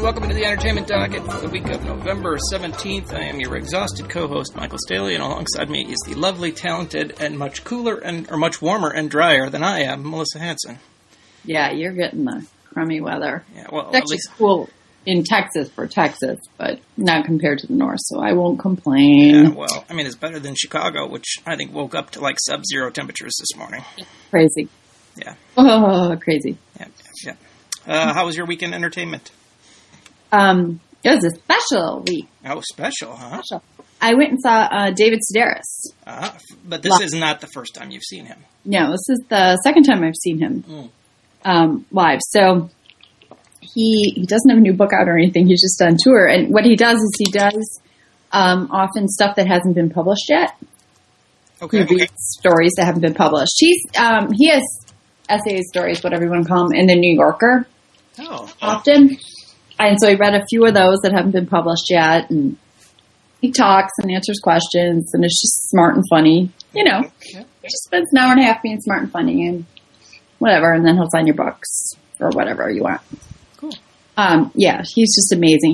welcome to the Entertainment Docket for the week of November 17th. I am your exhausted co-host, Michael Staley, and alongside me is the lovely, talented, and much cooler or much warmer and drier than I am, Melissa Hanson. Yeah, you're getting the crummy weather. Yeah, well, it's actually cool in Texas for Texas, but not compared to the north, so I won't complain. Yeah, well, I mean, it's better than Chicago, which I think woke up to like sub-zero temperatures this morning. Crazy. Yeah. Oh, crazy. Yeah. How was your weekend entertainment? It was a special week. Oh, special, huh? Special. I went and saw David Sedaris. But this is not the first time you've seen him. No, this is the second time I've seen him live. So he doesn't have a new book out or anything. He's just on tour. And what he does is he does often stuff that hasn't been published yet. Okay. He reads stories that haven't been published. He has essays, stories, whatever you want to call them, in the New Yorker often. And so he read a few of those that haven't been published yet, and he talks and answers questions, and it's just smart and funny. You know, he just spends an hour and a half being smart and funny and whatever, and then he'll sign your books or whatever you want. Cool. Yeah, he's just amazing.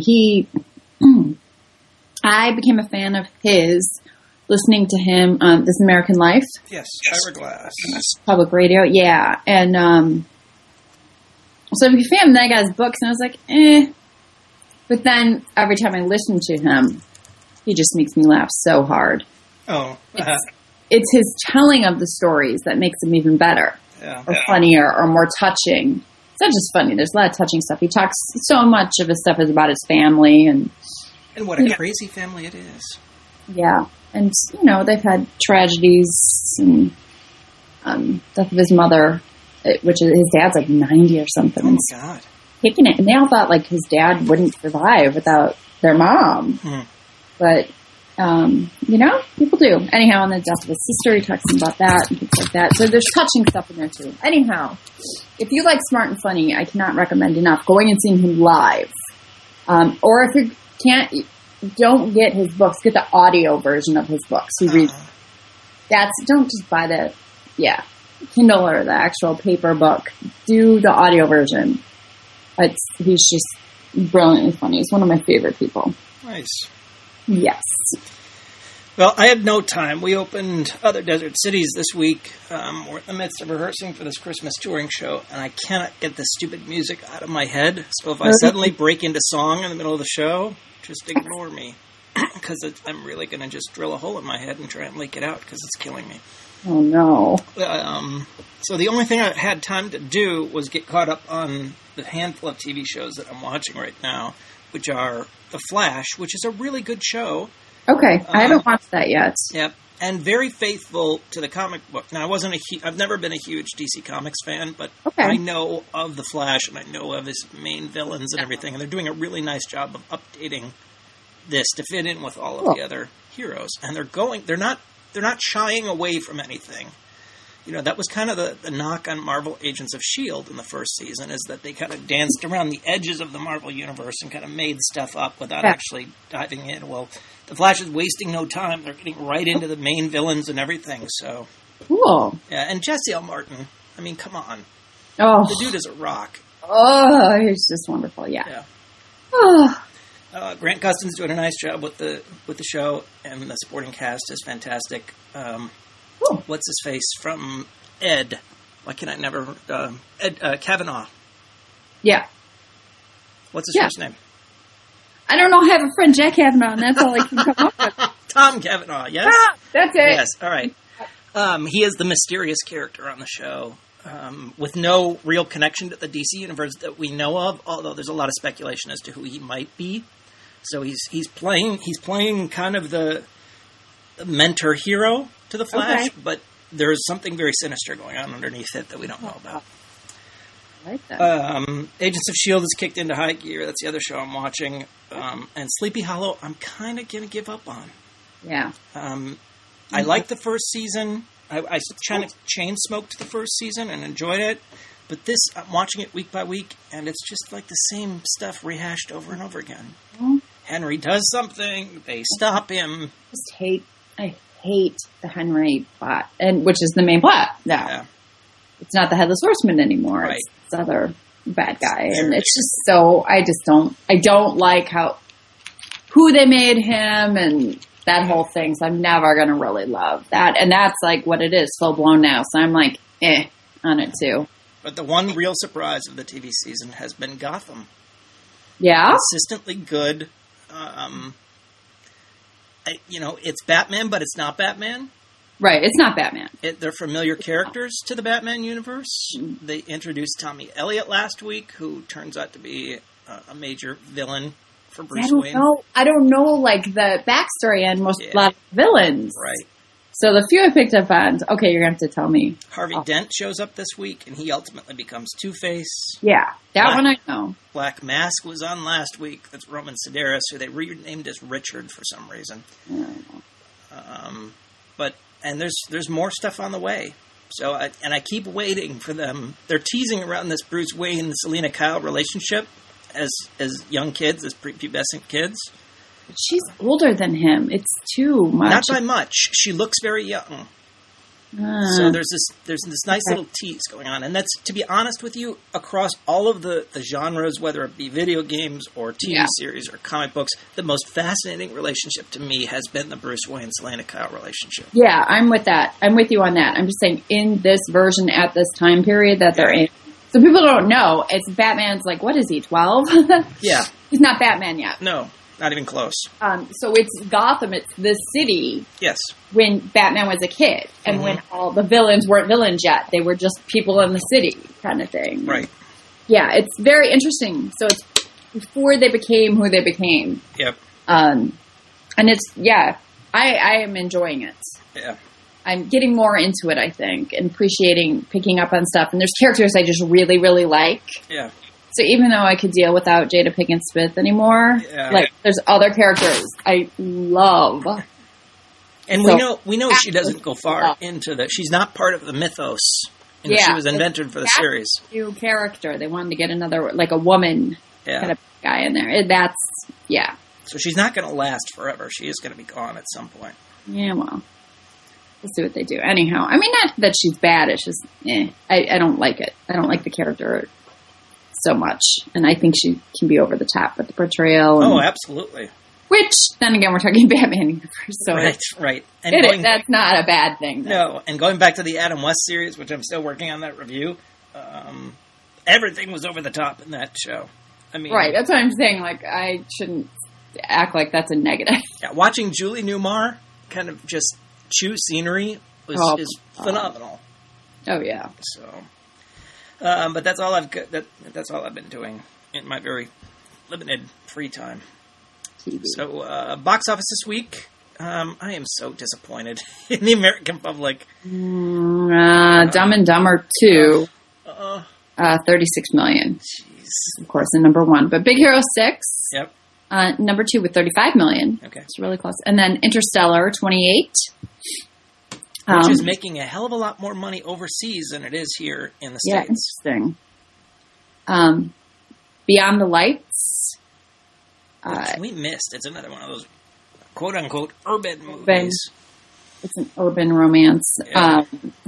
I became a fan of his listening to him on This American Life. Yes, Fiberglass. Public radio, yeah. And so I became a fan, and then I got his books, and I was like, eh. But then every time I listen to him, he just makes me laugh so hard. Oh. It's his telling of the stories that makes them even better. Or funnier or more touching. It's not just funny. There's a lot of touching stuff. He talks so much of his stuff is about his family. And what a crazy family it is. Yeah. And, they've had tragedies and death of his mother, which is his dad's like 90 or something. Oh, my God. Kicking it. And they all thought like his dad wouldn't survive without their mom. But, people do. Anyhow, on the death of his sister, he talks about that and things like that. So there's touching stuff in there too. Anyhow, if you like smart and funny, I cannot recommend enough going and seeing him live. Or if you don't get his books, get the audio version of his books. He reads. Don't just buy the Kindle or the actual paper book. Do the audio version. He's just brilliantly funny. He's one of my favorite people. Nice. Yes. Well, I had no time. We opened Other Desert Cities this week. We're in the midst of rehearsing for this Christmas touring show, and I cannot get the stupid music out of my head. So if I suddenly break into song in the middle of the show, just ignore me. Because I'm really going to just drill a hole in my head and try and leak it out because it's killing me. Oh, no. So the only thing I had time to do was get caught up on the handful of TV shows that I'm watching right now, which are The Flash, which is a really good show. Okay, I haven't watched that yet. Yep, and very faithful to the comic book. Now, I've never been a huge DC Comics fan, but I know of The Flash, and I know of his main villains and everything, and they're doing a really nice job of updating this to fit in with all of the other heroes. And they're not shying away from anything. That was kind of the knock on Marvel Agents of S.H.I.E.L.D. in the first season, is that they kind of danced around the edges of the Marvel Universe and kind of made stuff up without actually diving in. Well, The Flash is wasting no time. They're getting right into the main villains and everything, so. Cool. Yeah, and Jesse L. Martin, I mean, come on. Oh. The dude is a rock. Oh, he's just wonderful, yeah. Oh. Grant Gustin's doing a nice job with the show, and the supporting cast is fantastic. Cool. What's his face from Ed? Why can I never? Ed Kavanaugh. Yeah. What's his first name? I don't know. I have a friend, Jack Kavanaugh, and that's all I can come up with. Tom Kavanaugh. Yes. That's it. Yes. All right. He is the mysterious character on the show, with no real connection to the DC universe that we know of. Although there's a lot of speculation as to who he might be. So he's playing kind of the mentor hero to the Flash, but there's something very sinister going on underneath it that we don't know about. I like that. Agents of S.H.I.E.L.D. is kicked into high gear. That's the other show I'm watching. And Sleepy Hollow, I'm kind of going to give up on. Yeah. I liked the first season. I chain smoked the first season and enjoyed it. But this, I'm watching it week by week, and it's just like the same stuff rehashed over and over again. Mm-hmm. Henry does something, they stop him. I hate the Henry plot, which is the main plot now. Yeah. It's not the Headless Horseman anymore. Right. It's other bad guy. And it's just so, I don't like who they made him and that whole thing. So I'm never going to really love that. And that's like what it is, full blown now. So I'm like, on it too. But the one real surprise of the TV season has been Gotham. Yeah. Consistently good. It's Batman, but it's not Batman. Right, it's not Batman. They're familiar characters to the Batman universe. They introduced Tommy Elliott last week, who turns out to be a major villain for Bruce Wayne. I don't know, like, the backstory on a lot of villains. Right. So the few I picked up on, okay, you're going to have to tell me. Harvey Dent shows up this week, and he ultimately becomes Two-Face. Yeah, one I know. Black Mask was on last week. That's Roman Sidaris, who they renamed as Richard for some reason. And there's more stuff on the way. So, I keep waiting for them. They're teasing around this Bruce Wayne Selina Kyle relationship as young kids, as prepubescent kids. But she's older than him. It's too much. Not by much. She looks very young. So there's this nice little tease going on. And that's, to be honest with you, across all of the genres, whether it be video games or TV series or comic books, the most fascinating relationship to me has been the Bruce Wayne Selina Kyle relationship. Yeah, I'm with that. I'm with you on that. I'm just saying, in this version at this time period that they're in. So people don't know. It's Batman's like, what is he, 12? Yeah. He's not Batman yet. No. Not even close. So it's Gotham, it's the city. Yes. When Batman was a kid. And when all the villains weren't villains yet. They were just people in the city kind of thing. Right. Yeah, it's very interesting. So it's before they became who they became. Yep. And it's, I am enjoying it. Yeah. I'm getting more into it, I think, and picking up on stuff. And there's characters I just really, really like. Yeah. So even though I could deal without Jada Pinkett Smith anymore, like there's other characters I love. And we know she doesn't go far into that. She's not part of the mythos. She was invented for the series. New character. They wanted to get another, like a woman kind of guy in there. So she's not going to last forever. She is going to be gone at some point. Yeah, well, we'll see what they do. Anyhow, I mean, not that she's bad. It's just, I don't like it. I don't like the character so much, and I think she can be over the top with the portrayal. Oh, absolutely. Which, then again, we're talking Batman universe, so right. And that's not a bad thing. No, and going back to the Adam West series, which I'm still working on that review, everything was over the top in that show. I mean, right, that's what I'm saying. Like, I shouldn't act like that's a negative. Yeah, watching Julie Newmar kind of just chew scenery is phenomenal. Oh yeah. So. But that's all that's all I've been doing in my very limited free time. TV. So, box office this week. I am so disappointed in the American public. Dumb and Dumber 2, 36 million. Jeez. Of course, the number one. But Big Hero 6. Yep. Number 2 with 35 million. Okay. It's really close. And then Interstellar 28. Which is making a hell of a lot more money overseas than it is here in the States. Yeah, interesting. Beyond the Lights. Which we missed. It's another one of those quote-unquote urban movies. It's an urban romance. Yeah.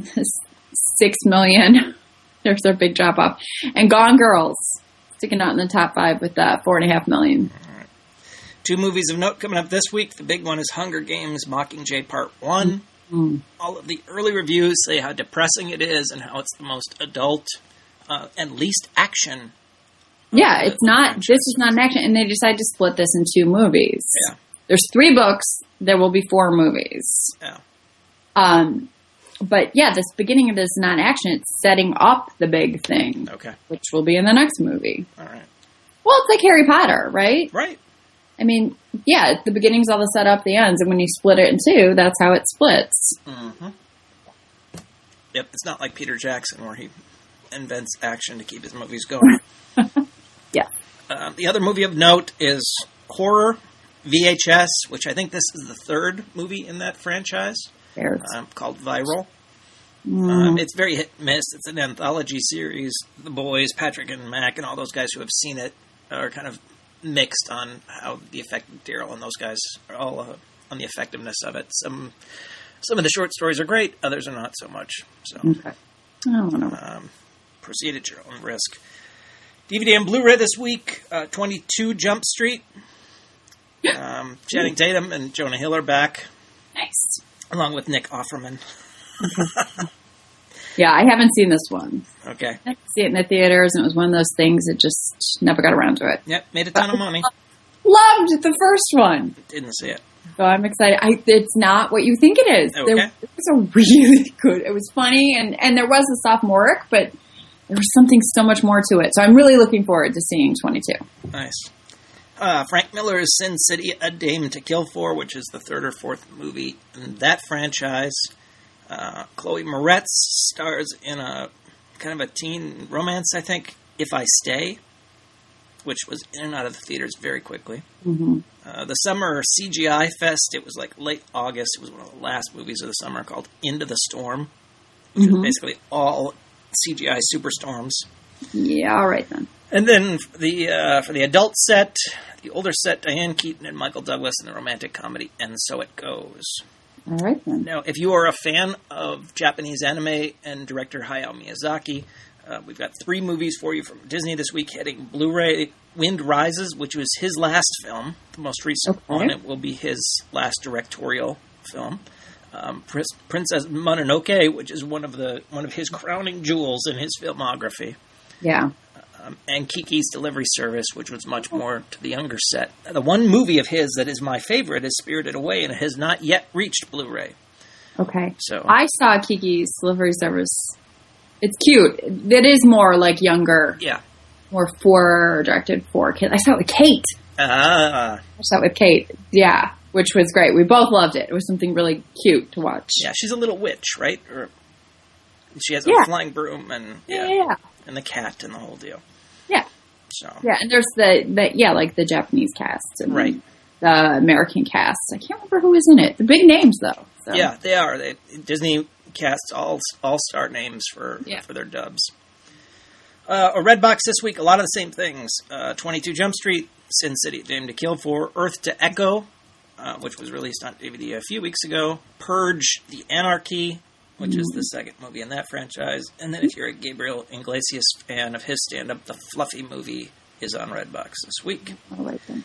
6 million. There's their big drop-off. And Gone Girls. Sticking out in the top 5 with 4.5 million. All right. 2 movies of note coming up this week. The big one is Hunger Games Mockingjay Part 1. All of the early reviews say how depressing it is and how it's the most adult and least action. Yeah, it's not. This is not an action, and they decided to split this in 2 movies. Yeah, there's 3 books. There will be 4 movies. Yeah. But yeah, this beginning of this is not action. It's setting up the big thing. Okay. Which will be in the next movie. All right. Well, it's like Harry Potter, right? Right. I mean, yeah, the beginning's all the setup, the ends, and when you split it in 2, that's how it splits. Mm-hmm. Yep, it's not like Peter Jackson where he invents action to keep his movies going. Yeah. The other movie of note is Horror VHS, which I think this is the 3rd movie in that franchise, called Viral. It's very hit and miss. It's an anthology series. The boys, Patrick and Mac, and all those guys who have seen it are kind of mixed on how the effect of Daryl and those guys are all on the effectiveness of it. Some of the short stories are great, others are not so much. So, okay. I don't know. Proceed at your own risk. DVD and Blu-ray this week, 22 Jump Street. Channing Tatum and Jonah Hill are back. Nice. Along with Nick Offerman. Yeah, I haven't seen this one. Okay. I didn't see it in the theaters, and it was one of those things that just never got around to it. Yep, made a ton of money. Loved the first one. Didn't see it. So I'm excited. It's not what you think it is. Okay. It was a really good. It was funny, and there was the sophomoric, but there was something so much more to it. So I'm really looking forward to seeing 22. Nice. Frank Miller's Sin City: A Dame to Kill For, which is the third or fourth movie in that franchise. Chloe Moretz stars in a kind of a teen romance, I think, If I Stay, which was in and out of the theaters very quickly. Mm-hmm. The Summer CGI Fest, it was like late August. It was one of the last movies of the summer, called Into the Storm, which was basically all CGI superstorms. Yeah, all right then. And then for the adult set, the older set, Diane Keaton and Michael Douglas in the romantic comedy And So It Goes. All right then. Now, if you are a fan of Japanese anime and director Hayao Miyazaki, we've got 3 movies for you from Disney this week hitting Blu-ray. Wind Rises, which was his last film, the most recent one. It will be his last directorial film. Princess Mononoke, which is one of his crowning jewels in his filmography. Yeah. And Kiki's Delivery Service, which was much more to the younger set. The one movie of his that is my favorite is Spirited Away, and it has not yet reached Blu-ray. Okay. So I saw Kiki's Delivery Service. It's cute. It is more like younger. Yeah. More directed for kids. I saw it with Kate. I saw it with Kate. Yeah. Which was great. We both loved it. It was something really cute to watch. Yeah, she's a little witch, right? Or she has a flying broom and and the cat and the whole deal. Yeah. So and there's the Japanese cast and right. the American cast. I can't remember who was in it. The big names though. So. Yeah, they are. Disney casts all-star names for their dubs. Redbox this week, a lot of the same things. 22 Jump Street, Sin City: A Dame to Kill For, Earth to Echo, which was released on DVD a few weeks ago, Purge: The Anarchy, which is the second movie in that franchise, and then if you're a Gabriel Iglesias fan of his stand-up, The Fluffy Movie is on Redbox this week. All right, then.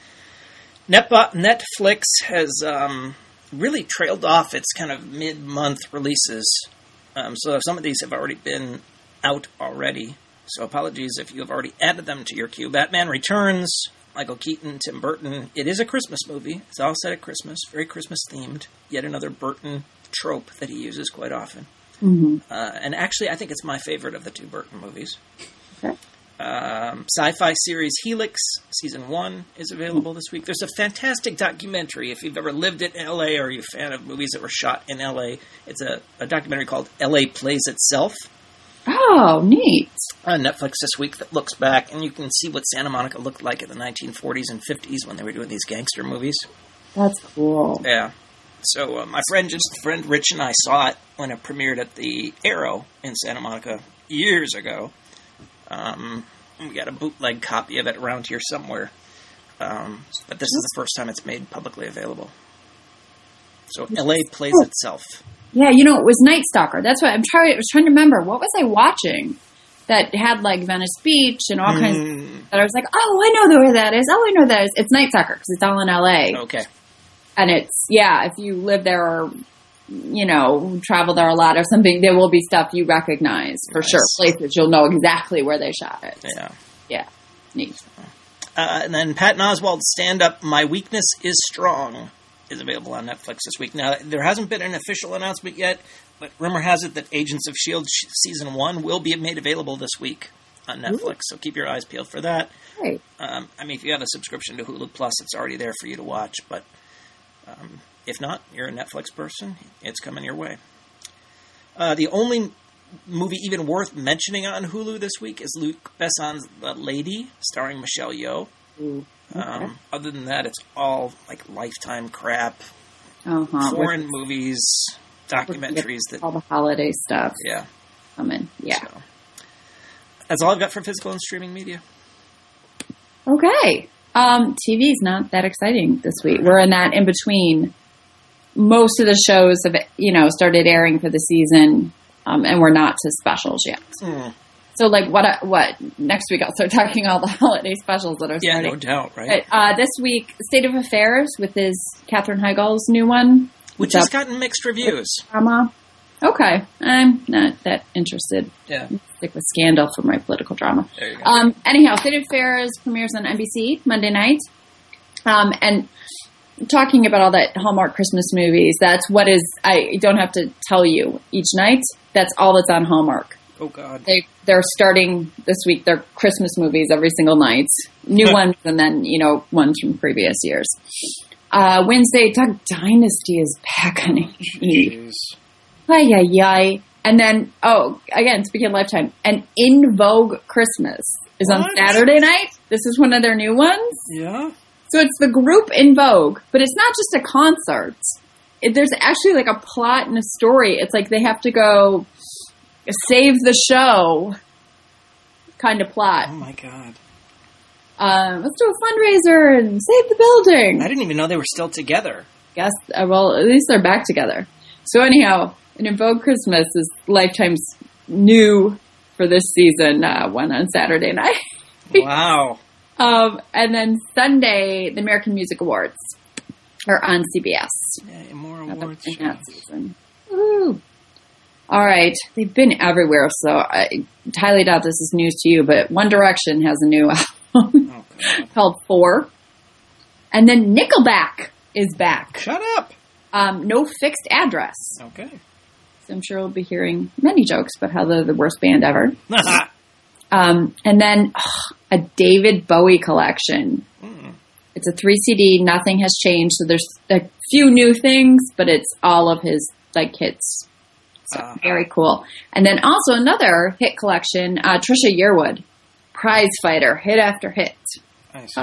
Netflix has really trailed off its kind of mid-month releases, so some of these have already been out already. So apologies if you have already added them to your queue. Batman Returns, Michael Keaton, Tim Burton. It is a Christmas movie. It's all set at Christmas, very Christmas-themed. Yet another Burton trope that he uses quite often. Mm-hmm. And actually, I think it's my favorite of the 2 Burton movies. Okay. Sci-fi series Helix, Season 1 is available this week. There's a fantastic documentary. If you've ever lived in L.A. or you're a fan of movies that were shot in L.A., it's a documentary called L.A. Plays Itself. Oh, neat. On Netflix this week that looks back, and you can see what Santa Monica looked like in the 1940s and 50s when they were doing these gangster movies. That's cool. Yeah. So my friend Rich and I saw it when it premiered at the Arrow in Santa Monica years ago. We got a bootleg copy of it around here somewhere. But this is the first time it's made publicly available. So LA Plays Itself. Yeah, it was Night Stalker. That's what I was trying to remember. What was I watching that had like Venice Beach and all kinds of that I was like, oh, I know where that is. Oh, I know that is. It's Night Stalker because it's all in LA. Okay. And it's, if you live there or, travel there a lot or something, there will be stuff you recognize for sure. Places you'll know exactly where they shot it. Yeah. Yeah. Neat. And then Patton Oswalt's stand-up, My Weakness is Strong, is available on Netflix this week. Now, there hasn't been an official announcement yet, but rumor has it that Agents of S.H.I.E.L.D. Season 1 will be made available this week on Netflix, so keep your eyes peeled for that. Right. If you have a subscription to Hulu Plus, it's already there for you to watch, but if not, you're a Netflix person, it's coming your way. The only movie even worth mentioning on Hulu this week is Luc Besson's The Lady, starring Michelle Yeoh. Okay. Other than that, it's all like Lifetime crap, foreign movies, documentaries. All the holiday stuff. Yeah. Coming. Yeah. So, that's all I've got for physical and streaming media. Okay. TV's not that exciting this week. We're in that in between. Most of the shows have, started airing for the season, and we're not to specials yet. So, like, what next week I'll start talking all the holiday specials that are starting. Yeah, no doubt, right? This week, State of Affairs with Katherine Heigl's new one. Which has gotten mixed reviews. Drama. Okay. I'm not that interested. Yeah. Stick with Scandal for my political drama. There you go. Anyhow, State of Affairs premieres on NBC Monday night. And talking about all that Hallmark Christmas movies, that's what is, I don't have to tell you each night, that's all that's on Hallmark. Oh, God. They're starting this week their Christmas movies every single night. New ones and then, ones from previous years. Wednesday, Duck Dynasty is back on E! Ay, ay, ay. And then, again, speaking of Lifetime, an In Vogue Christmas is on Saturday night. This is one of their new ones. Yeah. So it's the group In Vogue, but it's not just a concert. There's actually like a plot and a story. It's like they have to go save the show kind of plot. Oh, my God. Let's do a fundraiser and save the building. I didn't even know they were still together. Yes, well, at least they're back together. So anyhow, an In Vogue Christmas is Lifetime's new for this season, one on Saturday night. Wow. And then Sunday, the American Music Awards are on CBS. Yeah, more awards. In that season. Woo. All right. They've been everywhere, so I highly doubt this is news to you, but One Direction has a new album called 4. And then Nickelback is back. Shut up. No Fixed Address. Okay. So I'm sure we'll be hearing many jokes about how they're the worst band ever. And then a David Bowie collection. It's a 3 CD. Nothing has changed. So there's a few new things, but it's all of his hits. So very cool. And then also another hit collection, Trisha Yearwood, Prize Fighter, hit after hit. Nice.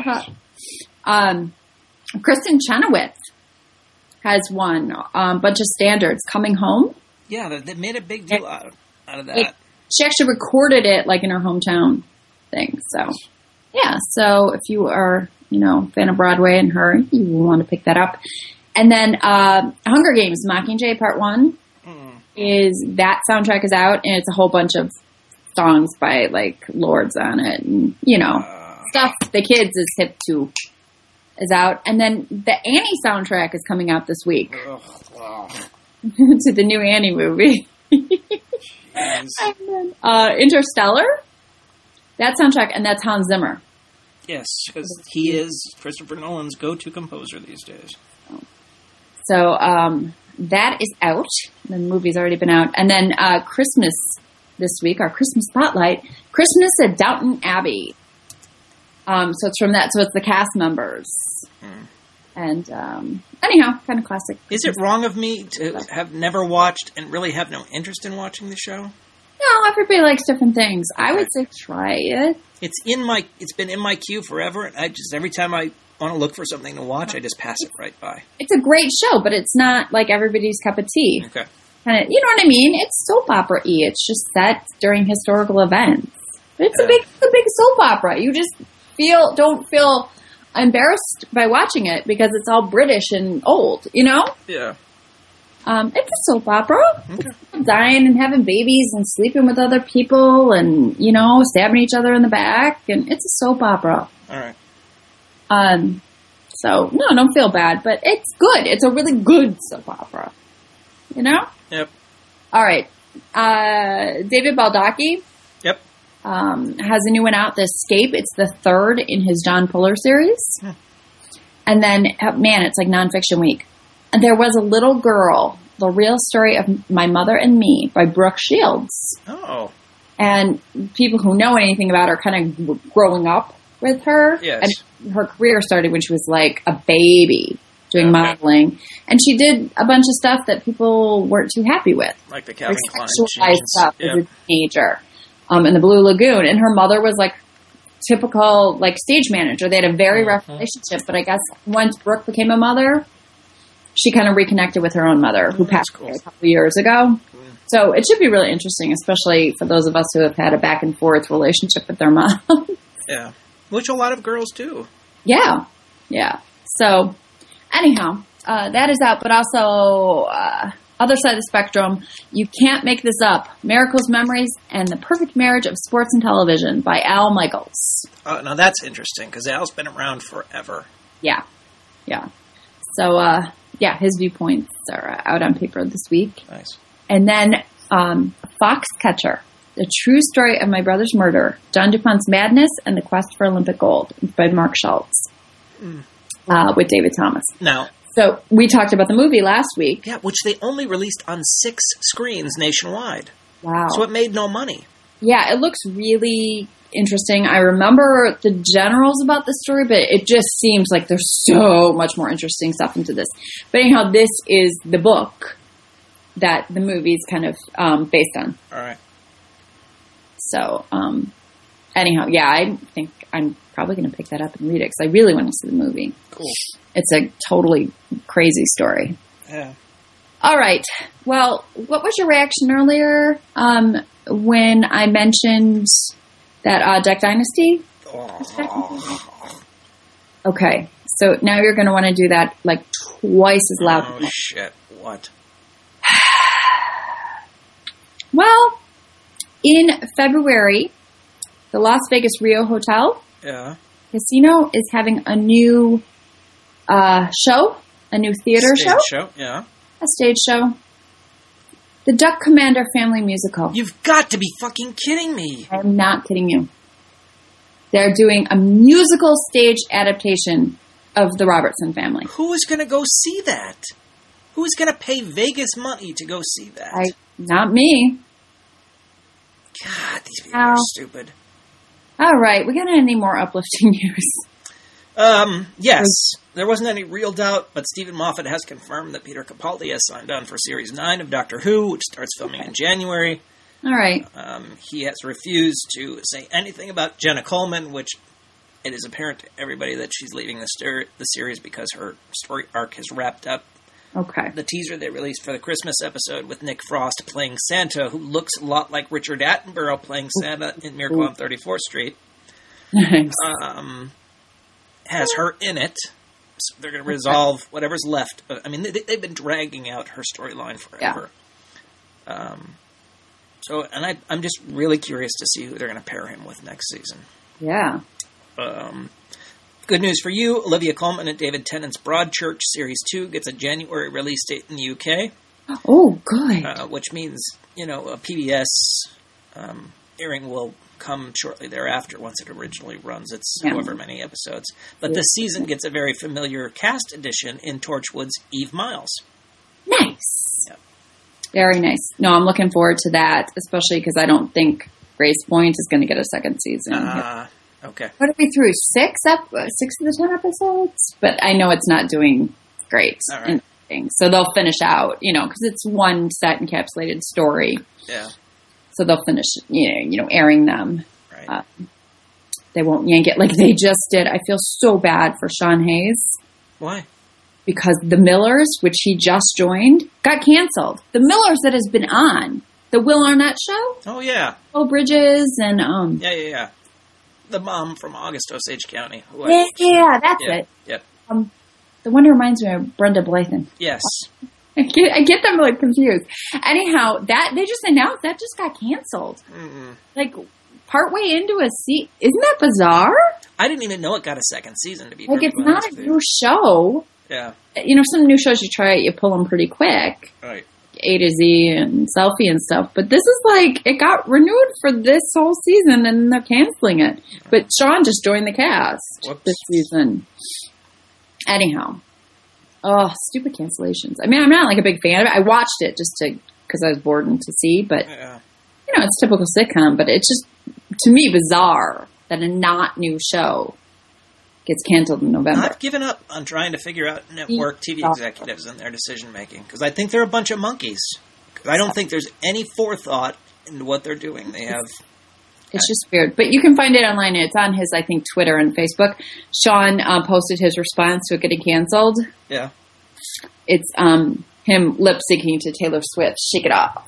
Kristen Chenoweth has won a bunch of standards. Coming Home. Yeah, they made a big deal out of that. She actually recorded it in her hometown thing. So, yeah. So if you are, a fan of Broadway and her, you will want to pick that up. And then Hunger Games, Mockingjay Part 1 that soundtrack is out, and it's a whole bunch of songs by Lords on it, and stuff the kids is hip to is out. And then the Annie soundtrack is coming out this week. Wow. To the new Annie movie. And then, Interstellar, that soundtrack, and that's Hans Zimmer. Yes, because he is Christopher Nolan's go-to composer these days. So that is out. The movie's already been out. And then Christmas this week, our Christmas spotlight, Christmas at Downton Abbey. So it's from that. So it's the cast members. And anyhow, kind of classic. Is it wrong of me to have never watched and really have no interest in watching the show? No, everybody likes different things. I would say try it. It's been in my queue forever, and every time I want to look for something to watch, I just pass it right by. It's a great show, but it's not like everybody's cup of tea. Okay. Kind of, you know what I mean? It's soap opera-y. It's just set during historical events. But it's a big soap opera. You just don't feel embarrassed by watching it because it's all British and old, Yeah. It's a soap opera. Okay. It's dying and having babies and sleeping with other people and, stabbing each other in the back. And it's a soap opera. All right. So, no, don't feel bad. But it's good. It's a really good soap opera. Yep. All right. David Baldacci. Yep. Has a new one out, The Escape. It's the third in his John Puller series. And then, it's like nonfiction week. And there was a little girl, The Real Story of My Mother and Me by Brooke Shields. Oh. And people who know anything about her kind of growing up with her. Yes. And her career started when she was like a baby doing modeling. And she did a bunch of stuff that people weren't too happy with. Like the Calvin Klein sexualized stuff as a teenager. In the Blue Lagoon. And her mother was like typical stage manager. They had a very rough relationship. But I guess once Brooke became a mother, she kind of reconnected with her own mother, who passed away a couple of years ago. So it should be really interesting, especially for those of us who have had a back and forth relationship with their mom. Yeah. Which a lot of girls do. Yeah. Yeah. So anyhow, that is out. But also Other side of the spectrum, You Can't Make This Up, Miracles, Memories, and the Perfect Marriage of Sports and Television by Al Michaels. Now that's interesting, because Al's been around forever. Yeah. So, his viewpoints are out on paper this week. Nice. And then Foxcatcher, The True Story of My Brother's Murder, John DuPont's Madness and the Quest for Olympic Gold by Mark Schultz with David Thomas. Now, so we talked about the movie last week. Yeah, which they only released on 6 screens nationwide. Wow. So it made no money. Yeah, it looks really interesting. I remember the generals about the story, but it just seems like there's so much more interesting stuff into this. But anyhow, this is the book that the movie's kind of based on. All right. So, anyhow, I think I'm probably going to pick that up and read it because I really want to see the movie. Cool. It's a totally crazy story. Yeah. All right. Well, what was your reaction earlier when I mentioned that Duck Dynasty? Oh. Okay. So now you're going to want to do that like twice as loud. Oh, shit. What? Well, in February, the Las Vegas Rio Hotel Casino is having a new show, a new theater show. Yeah. A stage show. The Duck Commander Family Musical. You've got to be fucking kidding me. I'm not kidding you. They're doing a musical stage adaptation of the Robertson Family. Who is going to go see that? Who is going to pay Vegas money to go see that? Not me. God, these people are stupid. All right, we got any more uplifting news? Yes. There wasn't any real doubt, but Stephen Moffat has confirmed that Peter Capaldi has signed on for Series 9 of Doctor Who, which starts filming in January. All right. He has refused to say anything about Jenna Coleman, which it is apparent to everybody that she's leaving the series because her story arc has wrapped up. Okay. The teaser they released for the Christmas episode with Nick Frost playing Santa, who looks a lot like Richard Attenborough playing Santa in Miracle on 34th Street, nice. has her in it. So they're going to resolve whatever's left. I mean, they've been dragging out her storyline forever. Yeah. I'm just really curious to see who they're going to pair him with next season. Yeah. Good news for you, Olivia Colman and David Tennant's Broadchurch Series 2 gets a January release date in the UK. Oh, good. Which means, a PBS airing will come shortly thereafter once it originally runs its however many episodes. But this season gets a very familiar cast addition in Torchwood's Eve Miles. Nice. Yep. Very nice. No, I'm looking forward to that, especially because I don't think Grace Point is going to get a second season. Okay. What are we through? 6 of the 10 episodes? But I know it's not doing great. All right. So they'll finish out, because it's one set encapsulated story. Yeah. So they'll finish, airing them. Right. They won't yank it like they just did. I feel so bad for Sean Hayes. Why? Because The Millers, which he just joined, got canceled. The Millers that has been on. The Will Arnett show? Oh, yeah. Oh, Bridges and... Yeah. The mom from August Osage County. That's it. Yep. The one who reminds me of Brenda Blythen. Yes. I get them like confused. Anyhow, that they just announced that just got canceled. Mm-mm. Like partway into a season. Isn't that bizarre? I didn't even know it got a second season. To be like, it's not a new show. Yeah. Some new shows you try, you pull them pretty quick. Right. A to Z and Selfie and stuff. But this is like, it got renewed for this whole season and they're canceling it. But Sean just joined the cast this season. Anyhow. Oh, stupid cancellations. I mean, I'm not like a big fan of it. I watched it just because I was bored and to see. But, it's typical sitcom. But it's just, to me, bizarre that a not new show gets canceled in November. I've given up on trying to figure out network TV executives and their decision making because I think they're a bunch of monkeys. I don't think there's any forethought into what they're doing. They have. It's just weird, but you can find it online. It's on his, I think, Twitter and Facebook. Sean posted his response to it getting canceled. Yeah, it's him lip syncing to Taylor Swift. Shake it off.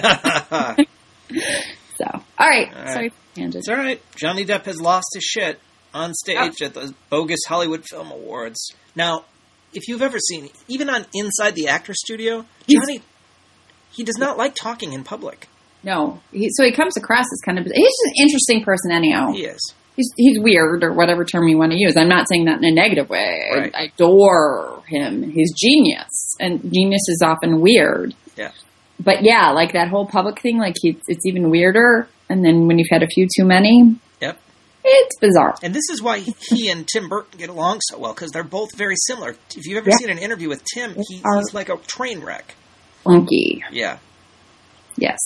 So, all right. Sorry for the tangent. It's all right. Johnny Depp has lost his shit on stage at the bogus Hollywood Film Awards. Now, if you've ever seen, even on Inside the Actors Studio, He does not like talking in public. No. So he comes across as kind of... He's just an interesting person anyhow. He is. He's weird, or whatever term you want to use. I'm not saying that in a negative way. Right. I adore him. He's genius. And genius is often weird. Yeah. But yeah, like that whole public thing, like it's even weirder. And then when you've had a few too many... Yep. It's bizarre. And this is why he and Tim Burton get along so well, because they're both very similar. If you've ever seen an interview with Tim, he's like a train wreck. Funky. Yeah. Yes.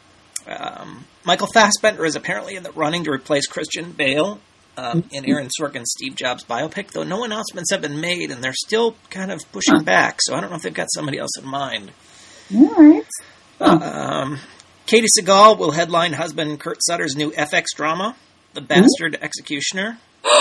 Michael Fassbender is apparently in the running to replace Christian Bale in Aaron Sorkin's Steve Jobs biopic, though no announcements have been made, and they're still kind of pushing back, so I don't know if they've got somebody else in mind. All right. Katie Seagal will headline husband Kurt Sutter's new FX drama, The Bastard Executioner.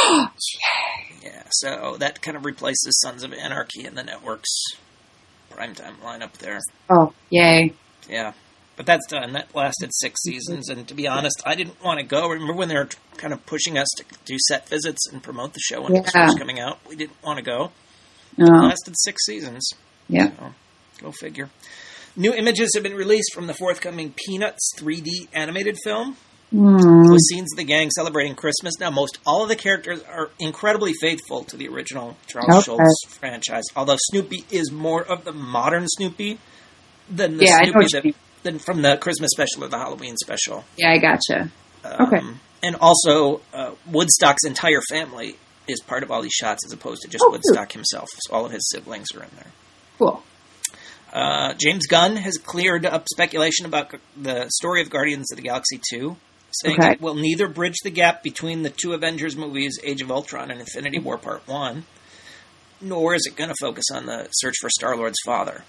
Yeah, so that kind of replaces Sons of Anarchy in the network's primetime lineup there. Oh, yay. Yeah. But that's done. That lasted 6 seasons, and to be honest, I didn't want to go. Remember when they were kind of pushing us to do set visits and promote the show when it was first coming out? We didn't want to go. It lasted 6 seasons. Yeah. So, go figure. New images have been released from the forthcoming Peanuts 3D animated film, with scenes of the gang celebrating Christmas. Now, most all of the characters are incredibly faithful to the original Charles Schultz franchise, although Snoopy is more of the modern Snoopy than the Snoopy than from the Christmas special or the Halloween special. Yeah, I gotcha. Okay. And also, Woodstock's entire family is part of all these shots as opposed to just Woodstock himself. So all of his siblings are in there. Cool. James Gunn has cleared up speculation about the story of Guardians of the Galaxy 2, saying it will neither bridge the gap between the two Avengers movies, Age of Ultron and Infinity War Part 1, nor is it going to focus on the search for Star-Lord's father.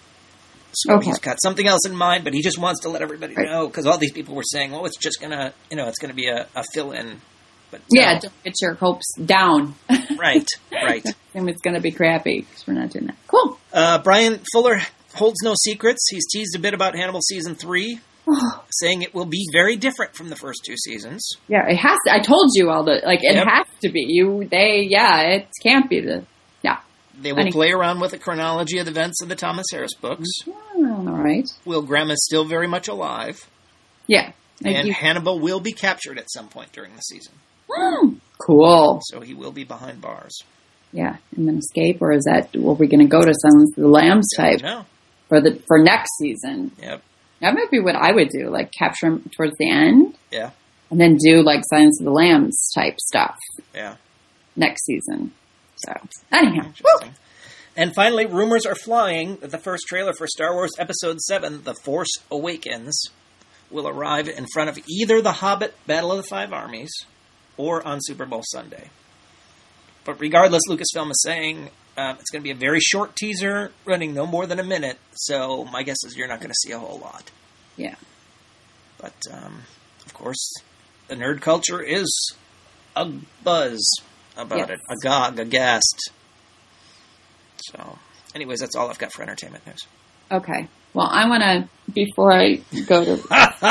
So he's got something else in mind, but he just wants to let everybody know, because all these people were saying, it's just going to, it's going to be a fill-in. But don't get your hopes down. Right. And it's going to be crappy, because we're not doing that. Cool. Brian Fuller holds no secrets. He's teased a bit about Hannibal Season 3, saying it will be very different from the first 2 seasons. Yeah, it has to. I told you all the, it has to be. It can't be the, They will play around with the chronology of the events of the Thomas Harris books. All right. Will Graham is still very much alive. Yeah. And Hannibal will be captured at some point during the season. Cool. So he will be behind bars. Yeah, and then escape, or are we going to go to Silence of the Lambs type? No. For next season? Yep. That might be what I would do, capture him towards the end. Yeah. And then do Silence of the Lambs type stuff. Yeah. Next season. So, anyhow. And finally, rumors are flying that the first trailer for Star Wars Episode 7, The Force Awakens, will arrive in front of either The Hobbit Battle of the Five Armies or on Super Bowl Sunday. But regardless, Lucasfilm is saying it's going to be a very short teaser running no more than a minute, so my guess is you're not going to see a whole lot. Yeah. But, of course, the nerd culture is a buzz about it. Agog, aghast. So, anyways, that's all I've got for entertainment news. Okay. Well, I want to, before I go to...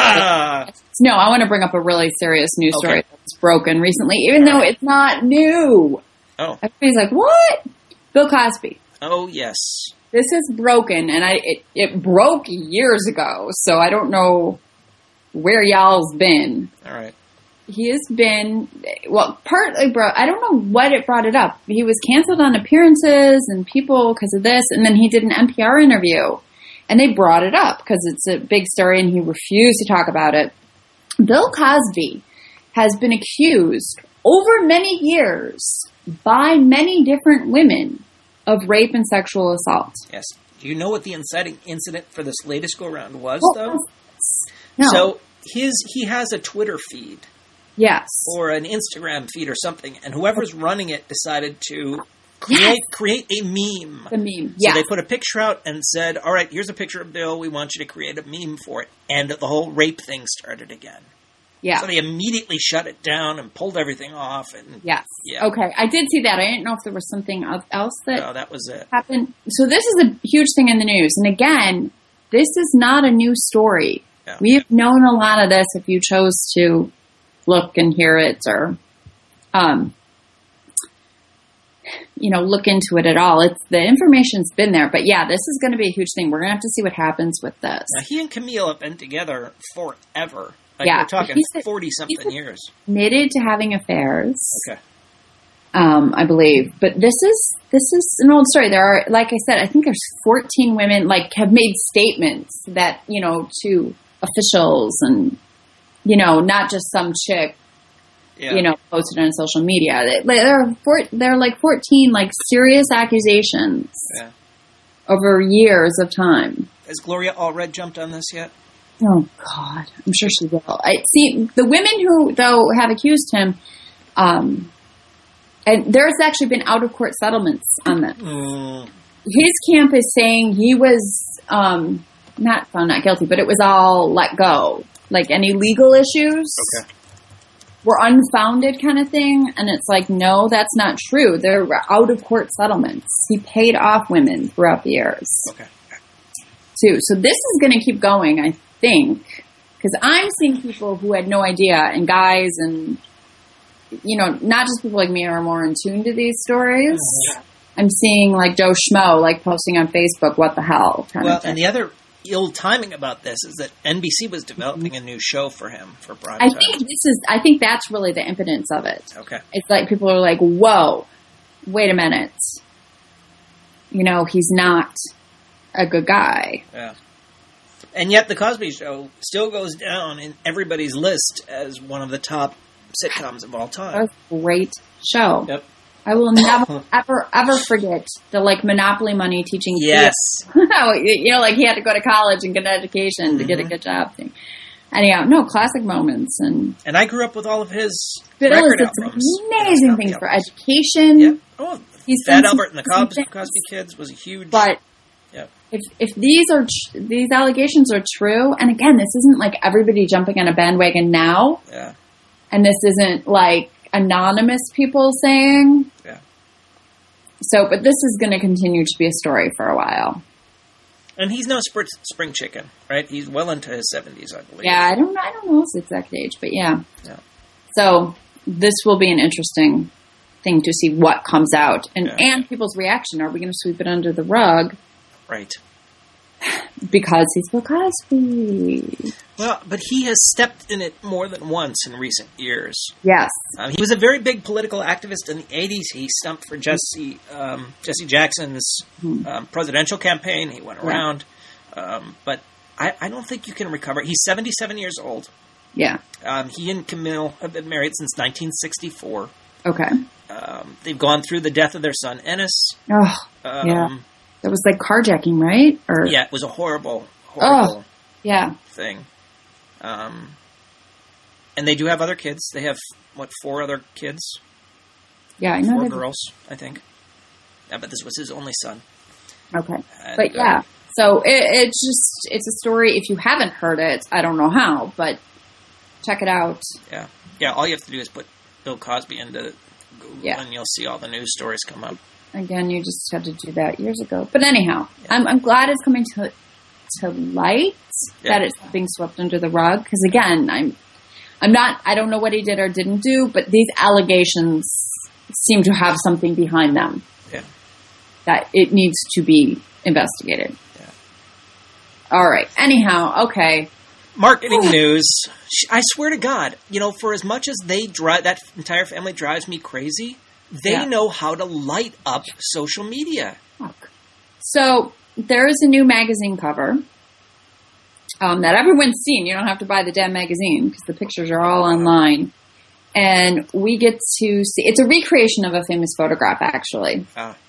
No, I want to bring up a really serious news story that's broken recently, even though it's not new. Oh. Everybody's like, what? Bill Cosby. Oh, yes. This is broken, and it broke years ago, so I don't know where y'all's been. All right. He has been, partly I don't know what it brought it up. He was canceled on appearances and people because of this, and then he did an NPR interview, and they brought it up because it's a big story, and he refused to talk about it. Bill Cosby has been accused over many years by many different women of rape and sexual assault. Yes. Do you know what the inciting incident for this latest go-round was, though? No. So he has a Twitter feed. Yes. Or an Instagram feed or something, and whoever's running it decided to create a meme. The meme, So they put a picture out and said, all right, here's a picture of Bill, we want you to create a meme for it. And the whole rape thing started again. Yeah. So they immediately shut it down and pulled everything off. And yes. Yeah. Okay, I did see that. I didn't know if there was something else that was it. happened. So this is a huge thing in the news. And again, this is not a new story. Yeah. We've known a lot of this if you chose to look and hear it, or look into it at all. The information's been there, but yeah, this is going to be a huge thing. We're going to have to see what happens with this. Now, he and Camille have been together forever. Yeah, we're talking 40-something years. Admitted to having affairs. Okay. I believe, but this is an old story. There are, like I said, I think there's 14 women have made statements that to officials and not just some chick. Yeah. Posted on social media. There are like 14 serious accusations over years of time. Has Gloria Allred jumped on this yet? Oh God, I'm sure she will. The women who though have accused him, and there's actually been out of court settlements on this. His camp is saying he was not found not guilty, but it was all let go. Like any legal issues. Okay. Were unfounded kind of thing, and it's like, no, that's not true. There were out-of-court settlements. He paid off women throughout the years. Okay. Too. So this is going to keep going, I think, because I'm seeing people who had no idea, and guys, and, not just people like me are more in tune to these stories. Mm-hmm. I'm seeing, Joe Schmo, posting on Facebook, what the hell. And the other ill timing about this is that NBC was developing a new show for him for prime time. I think that's really the impotence of it. Okay. It's like people are like, whoa, wait a minute. He's not a good guy. Yeah. And yet the Cosby Show still goes down in everybody's list as one of the top sitcoms of all time. That was a great show. Yep. I will never, ever forget the Monopoly money teaching kids. Yes. He had to go to college and get an education to get a good job thing. Anyhow, no, classic moments. And I grew up with all of his record albums. Amazing thing for education. Yeah. Oh, Fat Albert and the Cosby Kids was a huge... But if these allegations are true, and again, this isn't everybody jumping on a bandwagon now. Yeah. And this isn't anonymous people saying. Yeah. So, but this is going to continue to be a story for a while. And he's no spring chicken, right? He's well into his 70s, I believe. Yeah, I don't know his exact age, but yeah. Yeah. So this will be an interesting thing to see what comes out and people's reaction. Are we going to sweep it under the rug? Right. Because he's Bill Cosby. Well, but he has stepped in it more than once in recent years. Yes. He was a very big political activist in the 80s. He stumped for Jesse Jackson's presidential campaign. He went around. But I don't think you can recover. He's 77 years old. Yeah. He and Camille have been married since 1964. Okay. They've gone through the death of their son, Ennis. Oh, yeah. That was carjacking, right? Yeah, it was a horrible thing. And they do have other kids. They have, 4 other kids? Yeah, I know. 4 girls, I think. Yeah, but this was his only son. Okay. But yeah, so it's a story. If you haven't heard it, I don't know how, but check it out. Yeah. Yeah, all you have to do is put Bill Cosby into Google and you'll see all the news stories come up. Again, you just had to do that years ago. But anyhow, I'm glad it's coming to light, that it's being swept under the rug. Because again, I don't know what he did or didn't do, but these allegations seem to have something behind them. Yeah. That it needs to be investigated. Yeah. All right. Anyhow, okay. Marketing news. I swear to God, for as much as that entire family drives me crazy, they know how to light up social media. So there is a new magazine cover that everyone's seen. You don't have to buy the damn magazine because the pictures are all online. And we get to see, it's a recreation of a famous photograph, actually.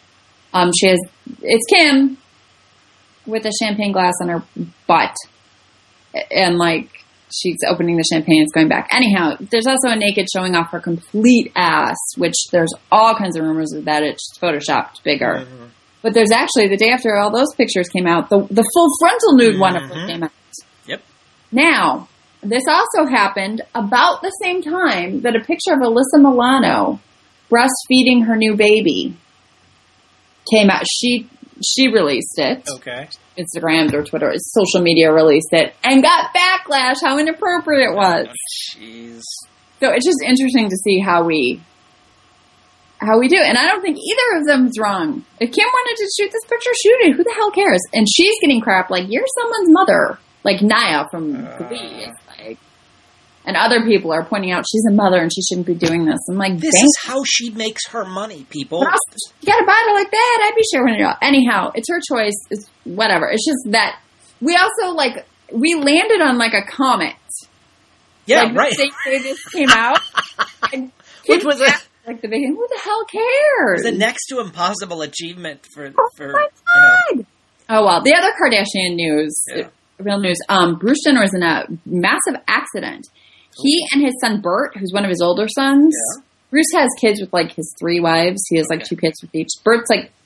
It's Kim with a champagne glass on her butt. And she's opening the champagne, it's going back. Anyhow, there's also a naked showing off her complete ass, which there's all kinds of rumors of that it's photoshopped bigger. Mm-hmm. But there's actually, the day after all those pictures came out, the full frontal nude one of her came out. Yep. Now, this also happened about the same time that a picture of Alyssa Milano breastfeeding her new baby came out. She released it. Okay. Instagram or Twitter, social media released it and got backlash how inappropriate it was. Oh, jeez. So it's just interesting to see how we how we do. And I don't think either of them's wrong. If Kim wanted to shoot this picture, shoot it. Who the hell cares? And she's getting crap like, you're someone's mother. Like Naya from Glee. Like, and other people are pointing out she's a mother and she shouldn't be doing this. I'm like, this is how she makes her money, people. You got a bottle like that? I'd be sure when you're anyhow, it's her choice. It's whatever. It's just that we also we landed on a comment. Yeah, like, right. The same day this came out. And which was the big, who the hell cares? It's a next to impossible achievement for my God. Oh, well. The other Kardashian news, real news, Bruce Jenner was in a massive accident. He and his son Bert, who's one of his older sons, Bruce has kids with his 3 wives. He has 2 kids with each. Bert's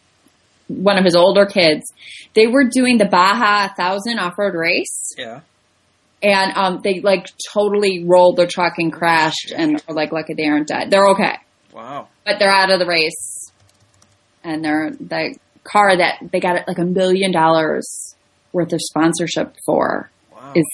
one of his older kids. They were doing the Baja 1000 off-road race. Yeah. And they totally rolled their truck and crashed and are lucky they aren't dead. They're okay. Wow. But they're out of the race. And the car that they got $1 million worth of sponsorship for is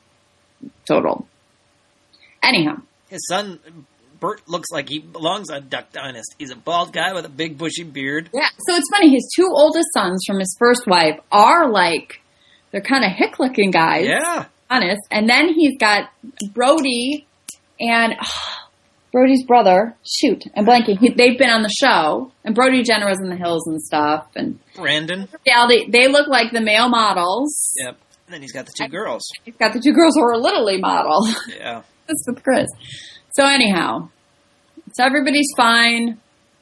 total. Anyhow. His son, Bert, looks like he belongs on Duck Dynasty. He's a bald guy with a big bushy beard. Yeah. So it's funny. His 2 oldest sons from his first wife are they're kind of hick-looking guys. Yeah. Honest. And then he's got Brody and Brody's brother. Shoot, I'm blanking. They've been on the show. And Brody Jenner was in the Hills and stuff. And Brandon. They look like the male models. Yep. And then he's got the 2 girls. He's got the 2 girls who are literally model. Yeah. That's with Chris. So anyhow, so everybody's fine.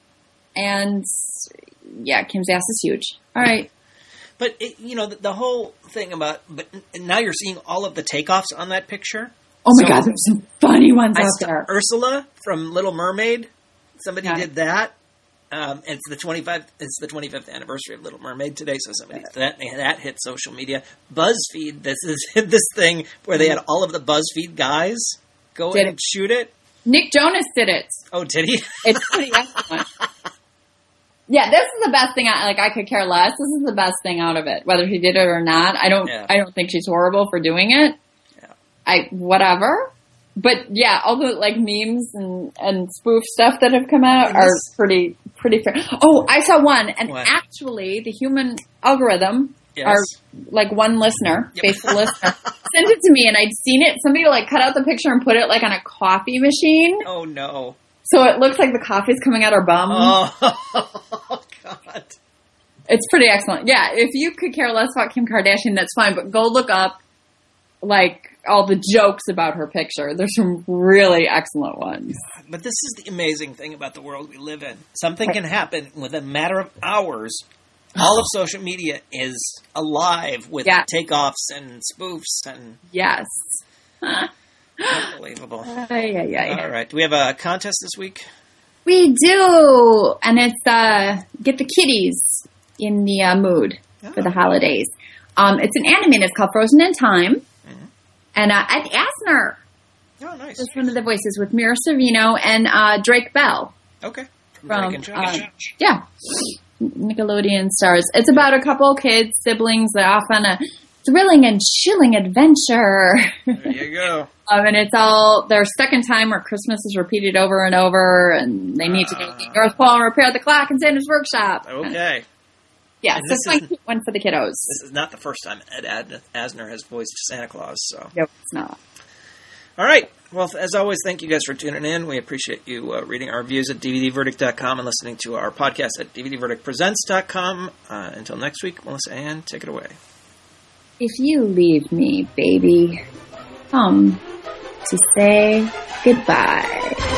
And yeah, Kim's ass is huge. All right. But, the whole thing about, but now you're seeing all of the takeoffs on that picture. Oh my God, there's some funny ones out there. Ursula from Little Mermaid, somebody did that. It's the 25th anniversary of Little Mermaid today, so somebody did that. That hit social media. BuzzFeed, this thing where they had all of the BuzzFeed guys go in and shoot it. Nick Jonas did it. Oh, did he? It's pretty excellent. Yeah, this is the best thing. I could care less. This is the best thing out of it, whether he did it or not. I don't think she's horrible for doing it. Yeah. Whatever. But yeah, all the memes and spoof stuff that have come out are pretty fair. Oh, I saw one, and actually, the human algorithm, our one listener, faithful listener, sent it to me, and I'd seen it. Somebody cut out the picture and put it on a coffee machine. Oh no. So it looks like the coffee's coming out our bum. Oh, God. It's pretty excellent. Yeah, if you could care less about Kim Kardashian, that's fine. But go look up, all the jokes about her picture. There's some really excellent ones. But this is the amazing thing about the world we live in. Something can happen within a matter of hours. All of social media is alive with takeoffs and spoofs. And yes. Unbelievable. All right. Do we have a contest this week? We do. And it's get the kiddies in the mood for the holidays. It's an anime. It's called Frozen in Time. Mm-hmm. And Ed Asner. Oh, nice. That's one of the voices with Mira Sorvino and Drake Bell. Okay. From Nickelodeon stars. It's about a couple kids, siblings, that are off on a thrilling and chilling adventure. There you go. And it's all, they're stuck in time where Christmas is repeated over and over, and they need to go to the North Pole and repair the clock in Santa's workshop. Okay. Yeah, so it's a cute one for the kiddos. This is not the first time Ed Asner has voiced Santa Claus, so. Nope, it's not. All right. Well, as always, thank you guys for tuning in. We appreciate you reading our reviews at DVDverdict.com and listening to our podcast at DVDverdictpresents.com. Until next week, Melissa Ann, take it away. If you leave me, baby, come to say goodbye.